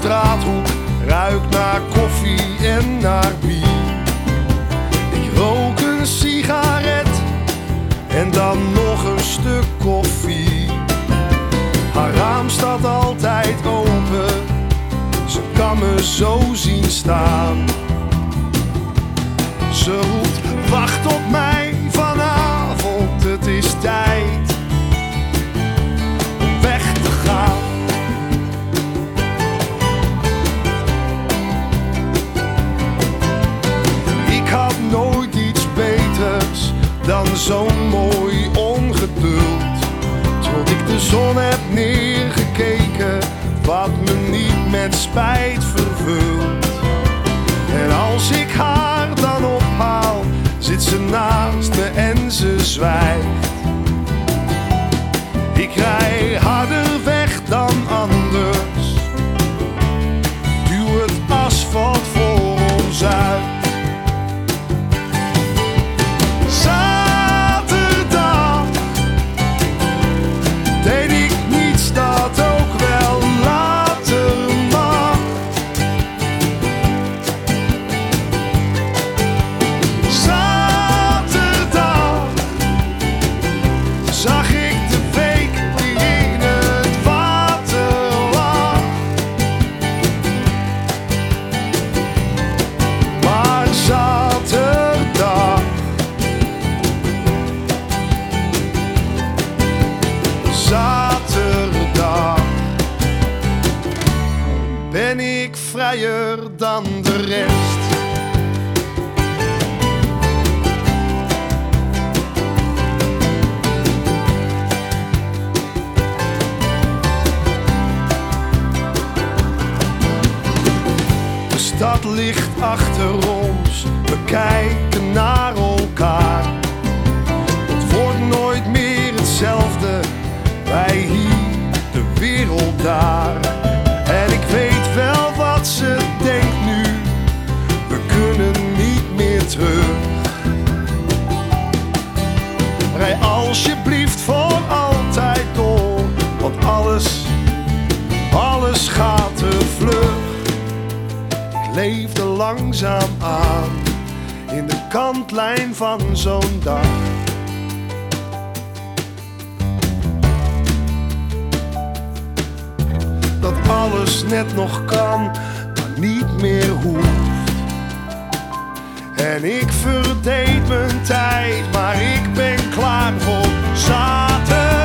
straathoek ruikt naar koffie en naar bier. Ik rook een sigaret en dan nog een stuk koffie. Haar raam staat altijd open, ze kan me zo zien staan. Ze roept, wacht op mij vanavond, het is tijd om weg te gaan. Ik had nooit iets beters dan zo'n mooi ongeduld. Tot ik de zon heb neergekeken, wat me niet met spijt vervult. En als ik haar dan ophaal, zit ze naast me en ze zwijgt. Ik rij harder weg dan anders, duw het asfalt voor ons uit. Zaterdag deed ik niets dat ook wel later mag. Zaterdag zag ik de week die in het water lag. Maar zaterdag ben ik vrijer dan de rest. De stad ligt achter ons, we kijken naar elkaar. Het wordt nooit meer hetzelfde, wij hier, de wereld daar. En ik weet wel wat ze denkt nu, we kunnen niet meer terug. Rij alsjeblieft voor altijd door, want alles gaat te vlug. Ik leefde langzaam aan, in de kantlijn van zo'n dag. Dat alles net nog kan, maar niet meer hoeft. En ik verdeed mijn tijd, maar ik ben klaar voor zaterdag.